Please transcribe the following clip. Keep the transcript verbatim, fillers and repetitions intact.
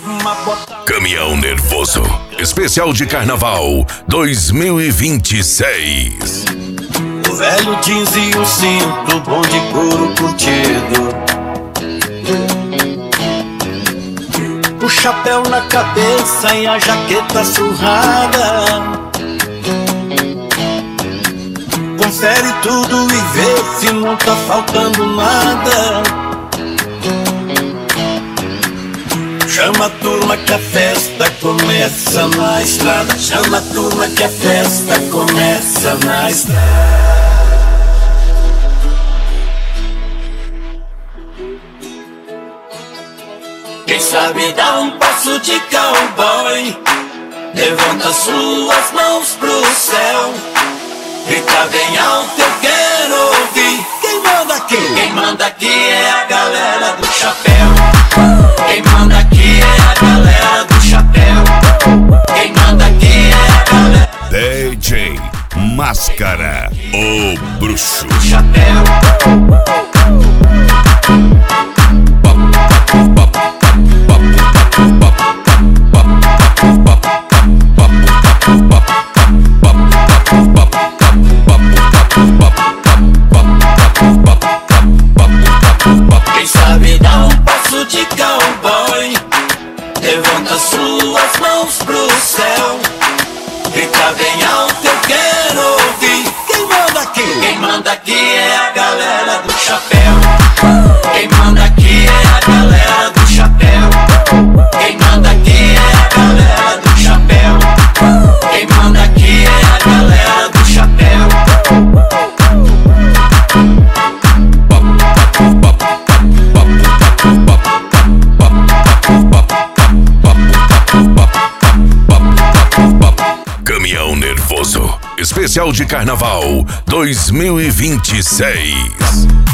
Caminhão Nervoso, especial de Carnaval dois mil e vinte e seis. O velho jeans e o cinto, bom de couro curtido, o chapéu na cabeça e a jaqueta surrada. Confere tudo e vê se não tá faltando nada. Chama a turma que a festa começa na estrada. Chama a turma que a festa começa na estrada. Quem sabe dá um passo de cowboy, levanta suas mãos pro céu, grita bem alto, eu quero ouvir. Quem manda aqui? Quem manda aqui é a galera do chapéu. Quem manda aqui é a galera do chapéu. Quem manda aqui é a galera D J Máscara, o bruxo. do chapéu. Quem sabe dá um passo de cowboy, levanta suas mãos pro céu, grita bem alto, eu quero ouvir. Quem manda aqui? Quem manda aqui é a galera do chapéu. Quem manda aqui é a galera do chapéu. Quem manda aqui é a galera do chapéu. Quem manda aqui é a galera do chapéu. Caminhão Nervoso, especial de Carnaval dois mil e vinte e seis.